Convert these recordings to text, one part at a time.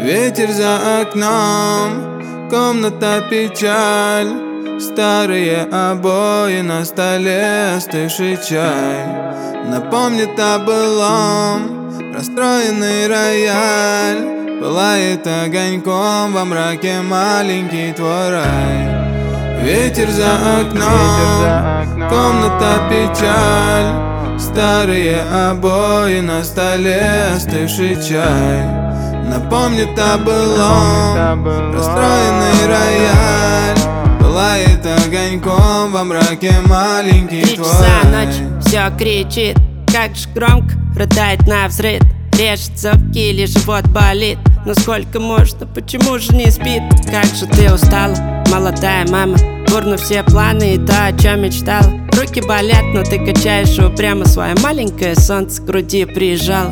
Ветер за окном, комната печаль, старые обои, на столе остывший чай. Напомнит о былом расстроенный рояль, пылает огоньком во мраке маленький твой рай. Ветер за окном, комната печаль, старые обои, на столе остывший чай. Напомнит о былом расстроенный рояль, пылает огоньком во мраке маленький 3 твой. часа ночи, все кричит, как же громко, рыдает навзрыд. Режется в киле, живот болит. Но сколько можно, почему же не спит? Как же ты устала, молодая мама, бурно все планы и то, о чем мечтала. Руки болят, но ты качаешь упрямо свое маленькое солнце к груди прижал.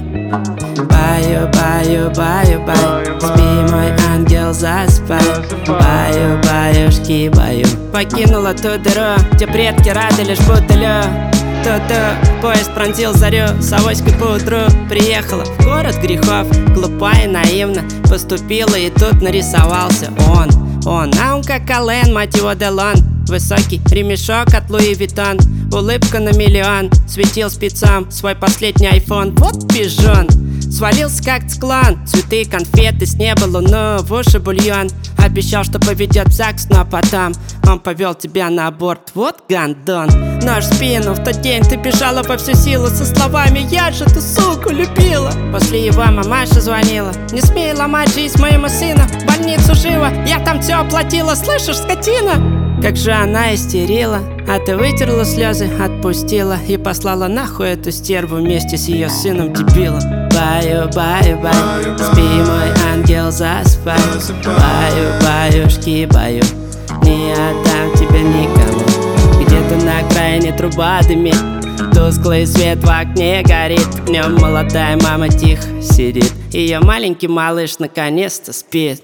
Баю, баю, баю, баю, спи, мой ангел, засыпай. Баю, баюшки, баю. Покинула ту дыру, где предки рады лишь бутылю. Ту-ту, поезд пронзил зарю, с авоськой поутру приехала в город грехов. Глупа и наивно поступила, и тут нарисовался он. А он как Ален, мать его Делон. Высокий ремешок от Луи Виттон, улыбка на миллион, светил спецом свой последний айфон. Вот пижон, свалился как циклон, цветы, конфеты, с неба луну, в уши бульон. Обещал, что поведет в ЗАГС, но потом он повел тебя на аборт, вот гандон. Нож в спину, в тот день ты бежала во всю силу со словами: я же эту суку любила. После его мамаша звонила: не смей ломать жизнь моему сыну, в больницу живо, я там все оплатила, слышишь, скотина? Как же она истерила, а ты вытерла слезы, отпустила и послала нахуй эту стерву вместе с ее сыном дебилом. Баю, баю, баю, спи, мой ангел, засыпай. Баю, баюшки, баю, не отдам тебя никому. Где-то на окраине труба дымит, тусклый свет в окне горит. В нем молодая мама тихо сидит, ее маленький малыш наконец-то спит.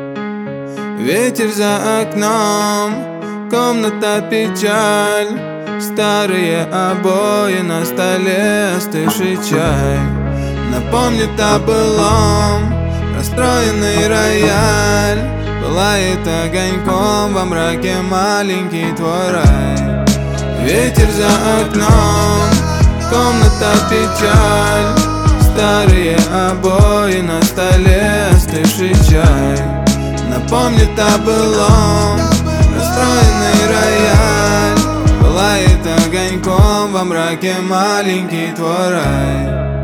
Ветер за окном, комната печаль, старые обои, на столе остывший чай. Напомнит о былом расстроенный рояль, пылает огоньком во мраке маленький твой рай. Ветер за окном, комната печаль, старые обои, на столе остывший чай. Напомнит о былом расстроенный рояль, пылает огоньком во мраке маленький твой рай.